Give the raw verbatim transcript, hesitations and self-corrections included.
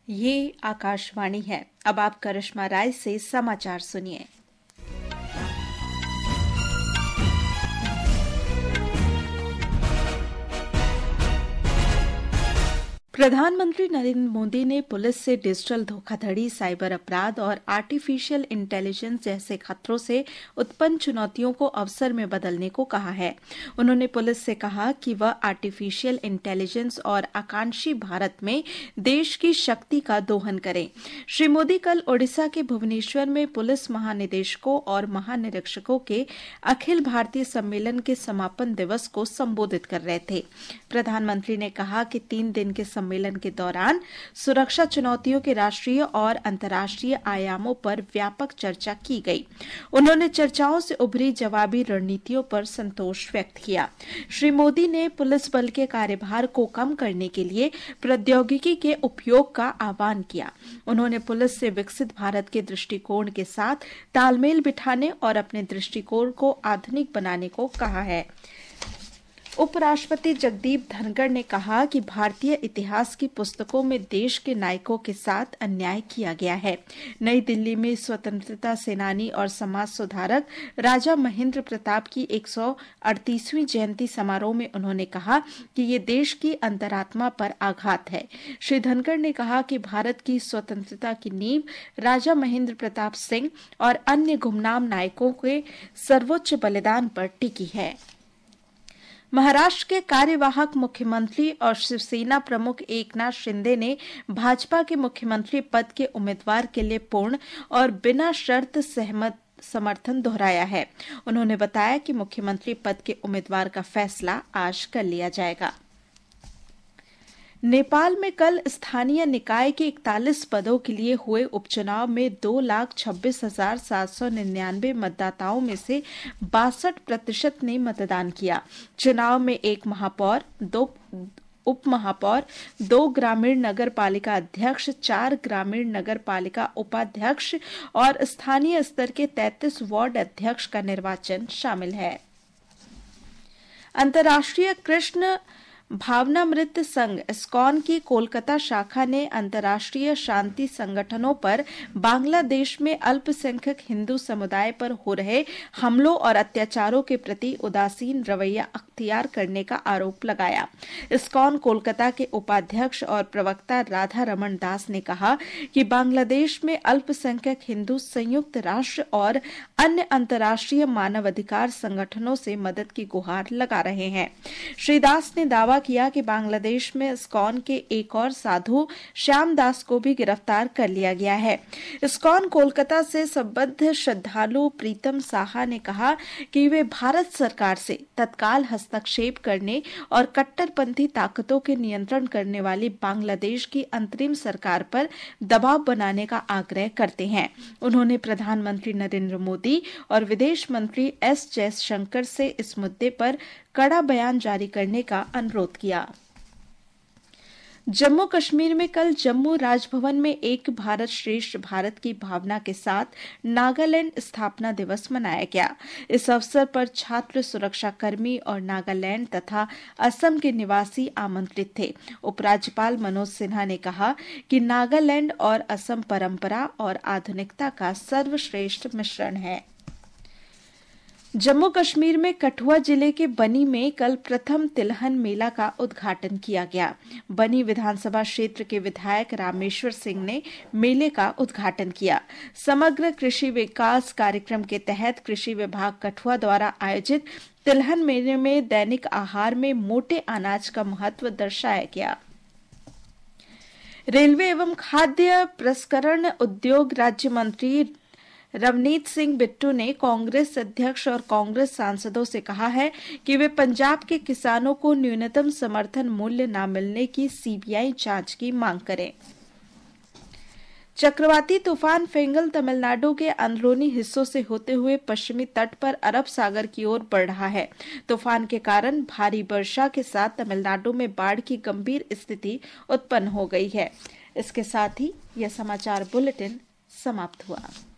ये आकाशवाणी है। अब आप करिश्मा राय से समाचार सुनिए। प्रधानमंत्री नरेंद्र मोदी ने पुलिस से डिजिटल धोखाधड़ी, साइबर अपराध और आर्टिफिशियल इंटेलिजेंस जैसे खतरों से उत्पन्न चुनौतियों को अवसर में बदलने को कहा है। उन्होंने पुलिस से कहा कि वह आर्टिफिशियल इंटेलिजेंस और आकांक्षी भारत में देश की शक्ति का दोहन करें। श्री मोदी कल ओडिशा के भुवनेश्वर में पुलिस महानिदेशकों और महानिरीक्षकों के अखिल भारतीय सम्मेलन के समापन दिवस को संबोधित कर रहे थे। प्रधानमंत्री ने कहा कि तीन दिन के सम्मेलन के दौरान सुरक्षा चुनौतियों के राष्ट्रीय और अंतर्राष्ट्रीय आयामों पर व्यापक चर्चा की गई। उन्होंने चर्चाओं से उभरी जवाबी रणनीतियों पर संतोष व्यक्त किया। श्री मोदी ने पुलिस बल के कार्यभार को कम करने के लिए प्रौद्योगिकी के उपयोग का आह्वान किया। उन्होंने पुलिस से विकसित भारत के दृष्टिकोण के साथ तालमेल बिठाने और अपने दृष्टिकोण को आधुनिक बनाने को कहा है। उपराष्ट्रपति जगदीप धनखड़ ने कहा कि भारतीय इतिहास की पुस्तकों में देश के नायकों के साथ अन्याय किया गया है। नई दिल्ली में स्वतंत्रता सेनानी और समाज सुधारक राजा महेंद्र प्रताप की एक सौ अड़तीसवीं जयंती समारोह में उन्होंने कहा कि ये देश की अंतरात्मा पर आघात है। श्री धनखड़ ने कहा कि भारत की स्वतंत्रता की नींव राजा महेंद्र प्रताप सिंह और अन्य गुमनाम नायकों के सर्वोच्च बलिदान पर टिकी है। महाराष्ट्र के कार्यवाहक मुख्यमंत्री और शिवसेना प्रमुख एकनाथ शिंदे ने भाजपा के मुख्यमंत्री पद के उम्मीदवार के लिए पूर्ण और बिना शर्त सहमत समर्थन दोहराया है। उन्होंने बताया कि मुख्यमंत्री पद के उम्मीदवार का फैसला आज कर लिया जाएगा। नेपाल में कल स्थानीय निकाय के इकतालीस पदों के लिए हुए उपचुनाव में दो लाख छब्बीस हजार सात सौ निन्यानवे मतदाताओं में से बासठ प्रतिशत ने मतदान किया। चुनाव में एक महापौर, दो उप महापौर, दो ग्रामीण नगर पालिका अध्यक्ष, चार ग्रामीण नगर पालिका उपाध्यक्ष और स्थानीय स्तर के तैंतीस वार्ड अध्यक्ष का निर्वाचन शामिल है। अंतर्राष्ट्रीय कृष्ण भावनामृत संघ इस्कॉन की कोलकाता शाखा ने अंतर्राष्ट्रीय शांति संगठनों पर बांग्लादेश में अल्पसंख्यक हिंदू समुदाय पर हो रहे हमलों और अत्याचारों के प्रति उदासीन रवैया अख्तियार करने का आरोप लगाया। इस्कॉन कोलकाता के उपाध्यक्ष और प्रवक्ता राधा रमन दास ने कहा कि बांग्लादेश में अल्पसंख्यक हिंदू संयुक्त राष्ट्र और अन्य अंतर्राष्ट्रीय मानवाधिकार संगठनों से मदद की गुहार लगा रहे हैं। श्री दास ने दावा किया कि बांग्लादेश में इस्कॉन के एक और साधु श्याम दास को भी गिरफ्तार कर लिया गया है। इस्कॉन कोलकाता से संबद्ध श्रद्धालु प्रीतम साहा ने कहा कि वे भारत सरकार से तत्काल हस्तक्षेप करने और कट्टरपंथी ताकतों के नियंत्रण करने वाली बांग्लादेश की अंतरिम सरकार पर दबाव बनाने का आग्रह करते हैं। उन्होंने प्रधानमंत्री नरेंद्र मोदी और विदेश मंत्री एस जयशंकर से इस मुद्दे पर कड़ा बयान जारी करने का अनुरोध किया। जम्मू कश्मीर में कल जम्मू राजभवन में एक भारत श्रेष्ठ भारत की भावना के साथ नागालैंड स्थापना दिवस मनाया गया। इस अवसर पर छात्र, सुरक्षा कर्मी और नागालैंड तथा असम के निवासी आमंत्रित थे। उपराज्यपाल मनोज सिन्हा ने कहा कि नागालैंड और असम परंपरा और आधुनिकता का सर्वश्रेष्ठ मिश्रण है। जम्मू कश्मीर में कठुआ जिले के बनी में कल प्रथम तिलहन मेला का उद्घाटन किया गया। बनी विधानसभा क्षेत्र के विधायक रामेश्वर सिंह ने मेले का उद्घाटन किया। समग्र कृषि विकास कार्यक्रम के तहत कृषि विभाग कठुआ द्वारा आयोजित तिलहन मेले में दैनिक आहार में मोटे अनाज का महत्व दर्शाया गया। रेलवे एवं खाद्य प्रसंस्करण उद्योग राज्य मंत्री रवनीत सिंह बिट्टू ने कांग्रेस अध्यक्ष और कांग्रेस सांसदों से कहा है कि वे पंजाब के किसानों को न्यूनतम समर्थन मूल्य न मिलने की सीबीआई जांच की मांग करें। चक्रवाती तूफान फेंगल तमिलनाडु के अंदरूनी हिस्सों से होते हुए पश्चिमी तट पर अरब सागर की ओर बढ़ रहा है। तूफान के कारण भारी वर्षा के साथ तमिलनाडु में बाढ़ की गंभीर स्थिति उत्पन्न हो गई है। इसके साथ ही यह समाचार बुलेटिन समाप्त हुआ।